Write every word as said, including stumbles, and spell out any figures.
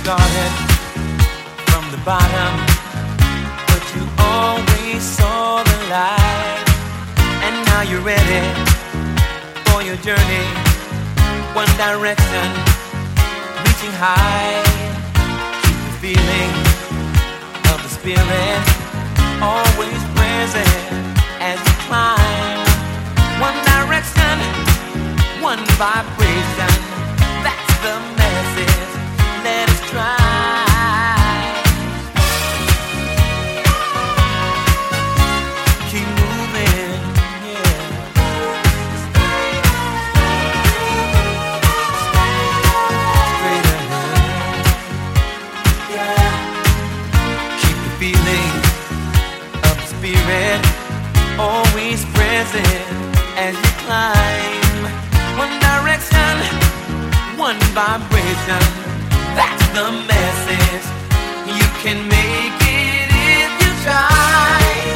started from the bottom, but you always saw the light. And now you're ready for your journey, one direction, reaching high. Keep the feeling of the spirit always present as you climb. One direction, one vibration, that's the message. Let us try. Keep moving, yeah. Straight ahead, yeah. Keep the feeling of the spirit always present as you climb. One direction, one vibration, that's the message. You can make it if you try.